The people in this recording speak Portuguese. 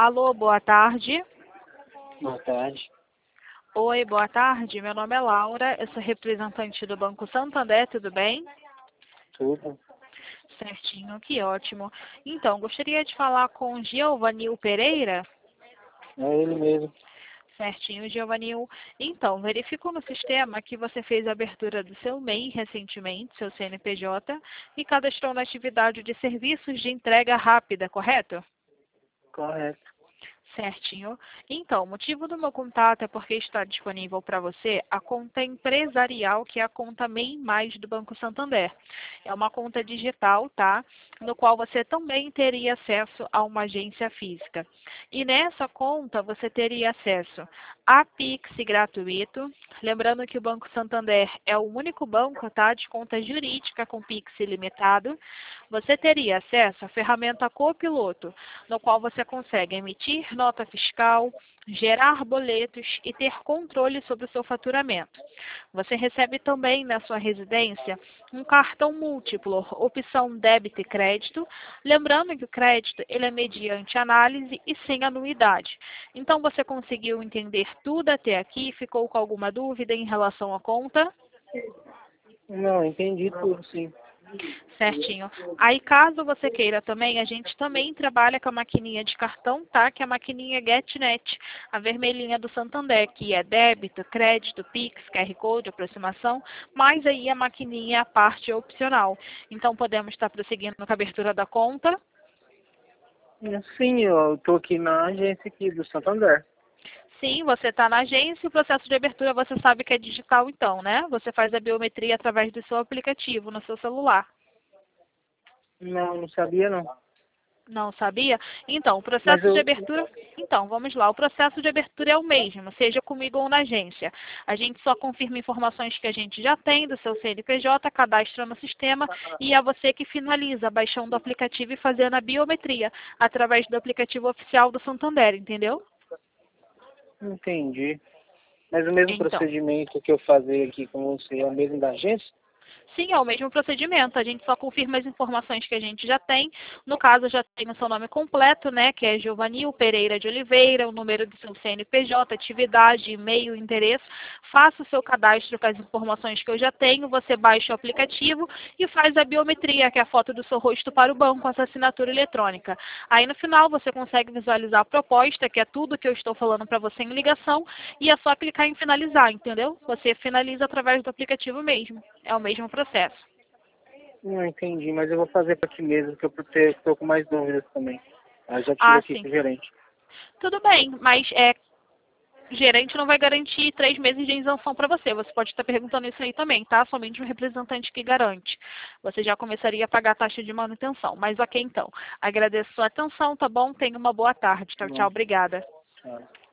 Alô, boa tarde. Boa tarde. Oi, boa tarde. Meu nome é Laura, eu sou representante do Banco Santander, tudo bem? Tudo? Certinho, que ótimo. Então, gostaria de falar com Giovanil Pereira. É ele mesmo. Certinho, Giovanil. Então, verifico no sistema que você fez a abertura do seu MEI recentemente, seu CNPJ, e cadastrou na atividade de serviços de entrega rápida, correto? Correto. Certinho. Então, o motivo do meu contato é porque está disponível para você a conta empresarial, que é a conta MEI Mais do Banco Santander. É uma conta digital, tá? No qual você também teria acesso a uma agência física. E nessa conta você teria acesso a Pix gratuito. Lembrando que o Banco Santander é o único banco, tá, de conta jurídica com Pix ilimitado. Você teria acesso à ferramenta Copiloto, no qual você consegue emitir nota fiscal, gerar boletos e ter controle sobre o seu faturamento. Você recebe também na sua residência um cartão múltiplo, opção débito e crédito, lembrando que o crédito ele é mediante análise e sem anuidade. Então você conseguiu entender tudo até aqui? Ficou com alguma dúvida em relação à conta? Não, entendi tudo, sim. Certinho. Aí, caso você queira também, a gente também trabalha com a maquininha de cartão, tá? Que é a maquininha GetNet, a vermelhinha do Santander, que é débito, crédito, Pix, QR Code, aproximação, mas aí a maquininha é a parte opcional. Então, podemos estar prosseguindo com a abertura da conta. Sim, eu estou aqui na agência aqui do Santander. Sim, você está na agência e o processo de abertura você sabe que é digital então, né? Você faz a biometria através do seu aplicativo no seu celular. Não, não sabia não. Não sabia? Então, o Mas processo de eu... abertura... Então, vamos lá. O processo de abertura é o mesmo, seja comigo ou na agência. A gente só confirma informações que a gente já tem do seu CNPJ, cadastra no sistema e é você que finaliza baixando o aplicativo e fazendo a biometria através do aplicativo oficial do Santander, entendeu? Entendi. Mas o mesmo Então, procedimento que eu fazer aqui com você é o mesmo da agência? sim, é o mesmo procedimento. A gente só confirma as informações que a gente já tem. No caso, já tem o seu nome completo, né? Que é Giovanil Pereira de Oliveira, o número do seu CNPJ, atividade, e-mail, endereço. Faça o seu cadastro com as informações que eu já tenho. Você baixa o aplicativo e faz a biometria, que é a foto do seu rosto para o banco, essa assinatura eletrônica. Aí no final você consegue visualizar a proposta, que é tudo que eu estou falando para você em ligação, e é só clicar em finalizar, entendeu? Você finaliza através do aplicativo mesmo. É o mesmo processo. Não entendi, mas eu vou fazer para aqui mesmo, que eu estou com mais dúvidas também. Eu já tive Ah, aqui sim. com o gerente. Tudo bem, mas gerente não vai garantir 3 meses de isenção para você. Você pode estar perguntando isso aí também, tá? Somente um representante que garante. Você já começaria a pagar a taxa de manutenção. Mas ok, então. Agradeço a sua atenção, tá bom? Tenha uma boa tarde. Tchau, tchau. Não, Obrigada. tá.